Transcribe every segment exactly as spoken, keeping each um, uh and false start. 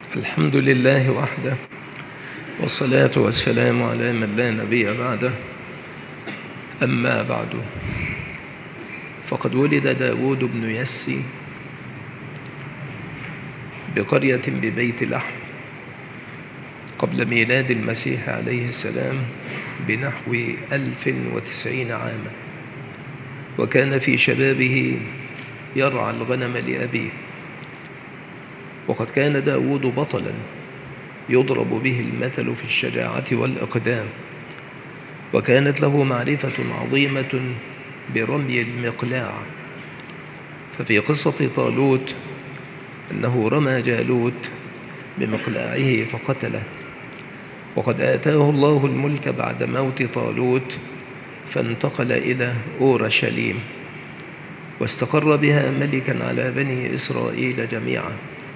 الحمد لله وحده، والصلاة والسلام على من لا نبي بعده. أما بعد، فقد ولد داود بن يسي بقرية ببيت لحم قبل ميلاد المسيح عليه السلام بنحو ألف وتسعين عاما، وكان في شبابه يرعى الغنم لأبيه. وقد كان داود بطلا يضرب به المثل في الشجاعة والإقدام، وكانت له معرفة عظيمة برمي المقلاع. ففي قصة طالوت أنه رمى جالوت بمقلاعه فقتله، وقد آتاه الله الملك بعد موت طالوت فانتقل إلى أورشليم واستقر بها ملكا على بني إسرائيل جميعا،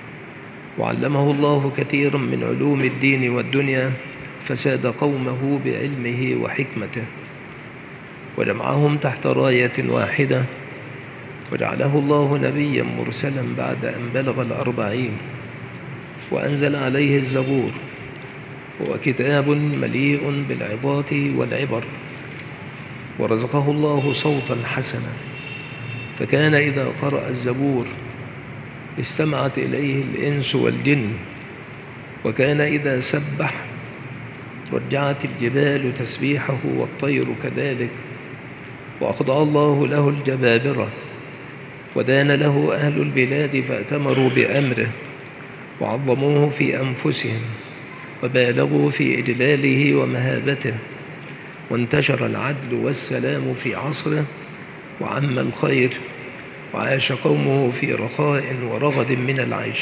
وعلمه الله كثيرا من علوم الدين والدنيا، فساد قومه بعلمه وحكمته وجمعهم تحت راية واحدة، وجعله الله نبيا مرسلا بعد أن بلغ الأربعين، وأنزل عليه الزبور، هو كتاب مليء بالعظات والعبر، ورزقه الله صوتا حسنا، فكان إذا قرأ الزبور استمعت إليه الإنس والجن، وكان إذا سبح رجعت الجبال تسبيحه والطير كذلك، وأقضى الله له الجبابرة، ودان له أهل البلاد فأتمروا بأمره وعظموه في أنفسهم وبالغوا في إجلاله ومهابته، وانتشر العدل والسلام في عصره وعم الخير، وعاش قومه في رخاء ورغد من العيش.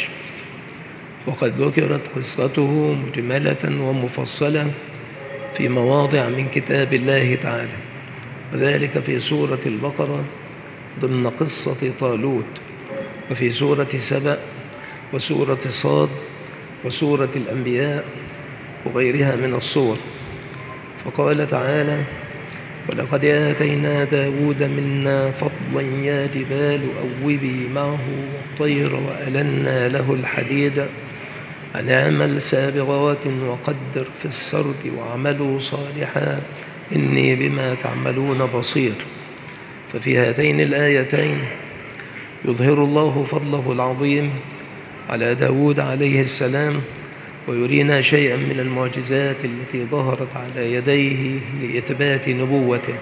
وقد ذكرت قصته مجملة ومفصلة في مواضع من كتاب الله تعالى، وذلك في سورة البقرة ضمن قصة طالوت، وفي سورة سبأ، وسورة صاد، وسورة الأنبياء، وغيرها من الصور. فقال تعالى: ولقد آتينا داود منا فضلا يا جبال أوبي معه والطير وألنا له الحديد أن اعمل سابغات وقدر في السرد واعملوا صالحا إني بما تعملون بصير. ففي هاتين الآيتين يظهر الله فضله العظيم على داود عليه السلام، ويرينا شيئا من المعجزات التي ظهرت على يديه لإثبات نبوته.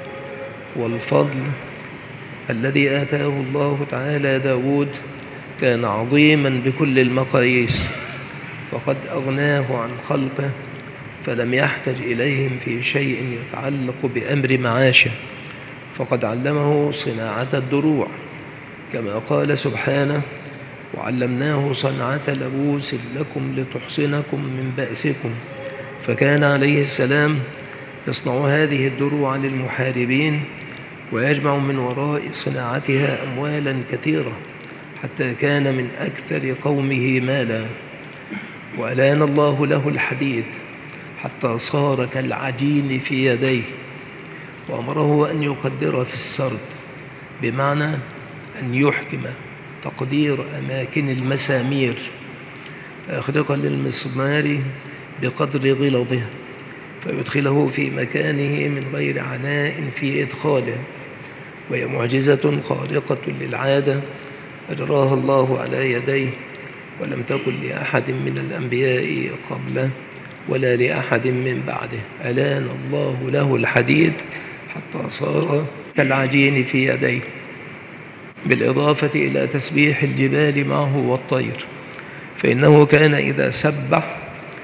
والفضل الذي آتاه الله تعالى داود كان عظيما بكل المقاييس، فقد أغناه عن خلقه فلم يحتج إليهم في شيء يتعلق بأمر معاشه، فقد علمه صناعة الدروع كما قال سبحانه: وعلمناه صنعة لبوس لكم لتحصنكم من بأسكم. فكان عليه السلام يصنع هذه الدروع للمحاربين، ويجمع من وراء صناعتها أموالا كثيرة، حتى كان من أكثر قومه مالا. وألان الله له الحديد حتى صار كالعجين في يديه، وأمره أن يقدر في السرد، بمعنى أن يحكم تقدير أماكن المسامير، فيخرق للمسمار بقدر غلظه فيدخله في مكانه من غير عناء في إدخاله. وهي معجزة خارقة للعادة أجراها الله على يديه، ولم تكن لأحد من الأنبياء قبله ولا لأحد من بعده. ألان الله له الحديد حتى صار كالعجين في يديه، بالإضافة إلى تسبيح الجبال معه والطير، فإنه كان إذا سبح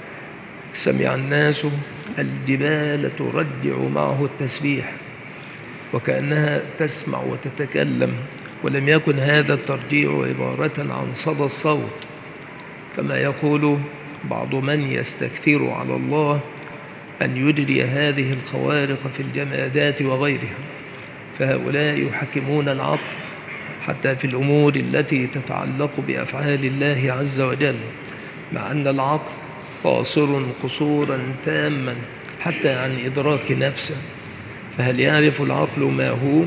سمع الناس الجبال ترجع معه التسبيح وكأنها تسمع وتتكلم، ولم يكن هذا الترجيع عبارة عن صدى الصوت كما يقول بعض من يستكثر على الله أن يجري هذه الخوارق في الجمادات وغيرها. فهؤلاء يحكمون العقل حتى في الأمور التي تتعلق بأفعال الله عز وجل، مع أن العقل قاصر قصورا تاما حتى عن إدراك نفسه. فهل يعرف العقل ما هو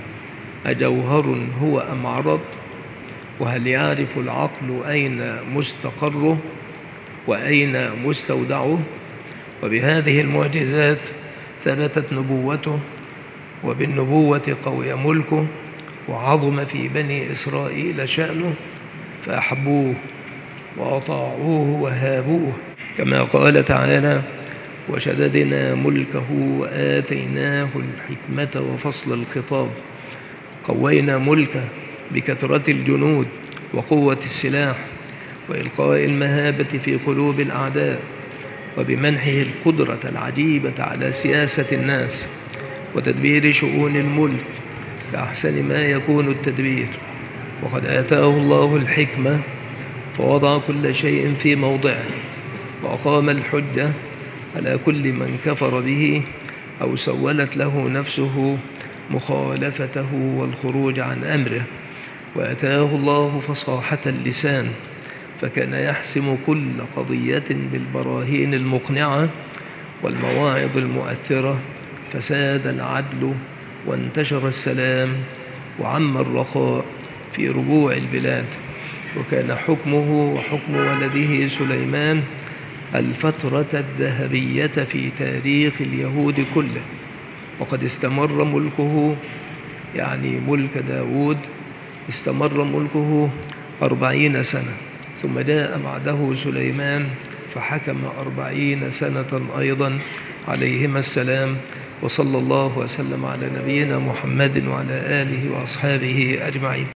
أجوهر هو أم عرض؟ وهل يعرف العقل أين مستقره وأين مستودعه. وبهذه المعجزات ثبتت نبوته، وبالنبوة قوي ملكه، وعظم في بني إسرائيل شأنه، فأحبوه وأطاعوه وهابوه، كما قال تعالى: وشددنا ملكه وآتيناه الحكمة وفصل الخطاب. قوينا ملكه بكثرة الجنود وقوة السلاح وإلقاء المهابة في قلوب الأعداء، وبمنحه القدرة العجيبة على سياسة الناس وتدبير شؤون الملك كأحسن ما يكون التدبير. وقد آتاه الله الحكمة فوضع كل شيء في موضعه، وأقام الحجة على كل من كفر به أو سولت له نفسه مخالفته والخروج عن أمره. وآتاه الله فصاحة اللسان، فكان يحسم كل قضية بالبراهين المقنعة والمواعظ المؤثرة، فساد العدل وانتشر السلام وعم الرخاء في ربوع البلاد. وكان حكمه وحكم ولده سليمان الفترة الذهبية في تاريخ اليهود كله. وقد استمر ملكه، يعني ملك داود، استمر ملكه أربعين سنة، ثم جاء بعده سليمان فحكم أربعين سنة أيضا عليهما السلام. وصلى الله وسلم على نبينا محمد وعلى آله وأصحابه أجمعين.